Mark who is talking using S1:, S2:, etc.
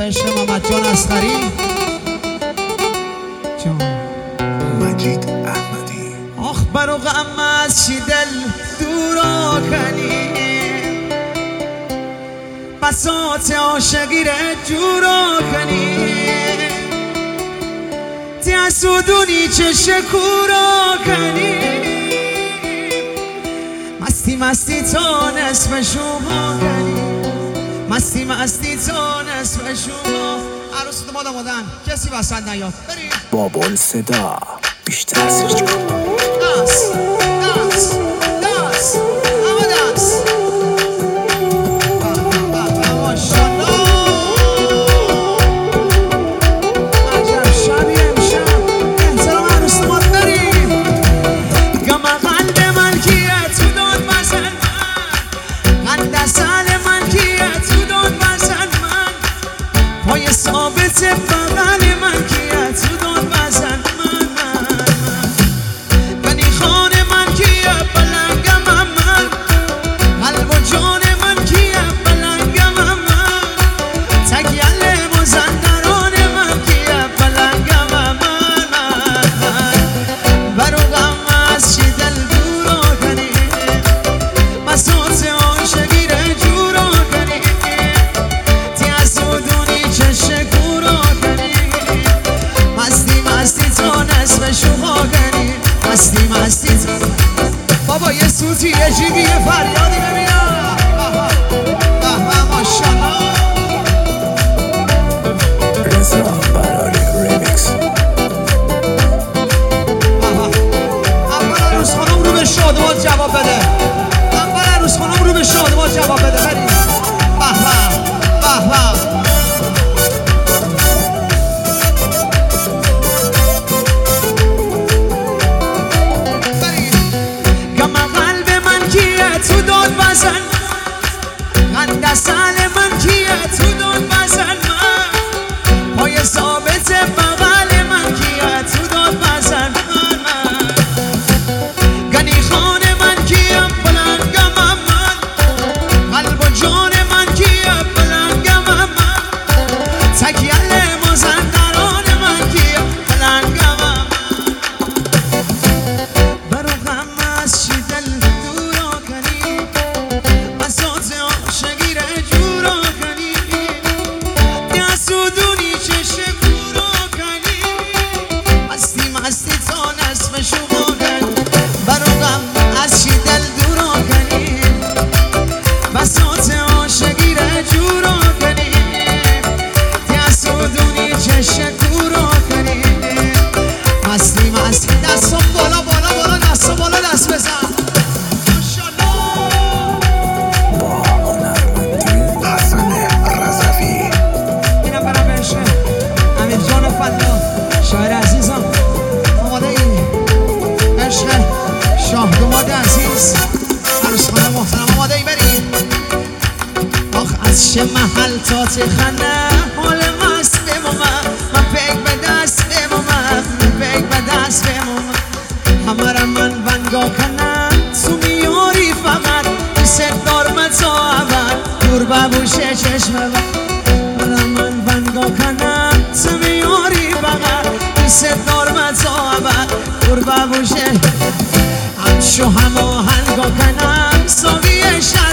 S1: به عشق محمد جان اصغری جان
S2: مجید احمدی.
S1: آخ برو غم از چی دل دورا کنی، بساط عاشقی ره جورا کنی، تی اسودونی چش کورا کنی، مستی مستی تا نصف شما کنی، مستی مستی تا نصف شما. عروس ما دامادن کسی وسط نیاد بریم.
S2: بابل صدا بیشتر سرچ کن.
S1: داس داس داس اما داس ثابت بغل من کیه تو دون بزن من بنی خان من کیه بلنگم من قلب و جان من کیه بلنگم من تگیل مزندران من کیه بلنگم من برو غم از چی دل دورا کنی، بساط عاشقی ره جورا کنی، تی از دونی چشک مستی مستی بابا یه سوتی یه جیبی یه فریادی ببینم. ماشاءالله
S2: رضا براری ریمیکس.
S1: اول عروس خانم رو به شادمات جواب بده، اول عروس خانم رو به شادمات جواب بده بریم. دستان من کیه تو دون بزن من، پای ثابت بغل من کیه تو دون بزن من، گنی خان من کیه بلنگم من، قلب و جان من کیه بلنگم من، تگیل مزندران من کیه بلنگم من. برو غم از چی دل دورا کنی، بساط عاشقی ره جورا کنی، نیاسودونی چش کورا کنی، مستی مستی تا نصف شما کنی. برو غم از چی دل دورا کنی، بساط عاشقی ره جورا کنی، نیاسودونی چش کورا کنی، مستی مستی. دستم بالا بالا بالا، دستم بالا دست بزن. شاعر عزیزم آماده ای عشق شاه داماد عزیز عروس خانم محترم آماده ای بریم. آخ از چه محل تا تخنه حال مست بمومم، من پیک به دست بمومم، پیک به دست بمومم، همه را من ونگا کنم تو میاری فقط بیست دارمت تا اول دور ببوشه چشمه همه من ونگا کنم تو میاری فقط بیست دارمت تا اول دور ببوشه همشو همه هنگا کنم ساقی شد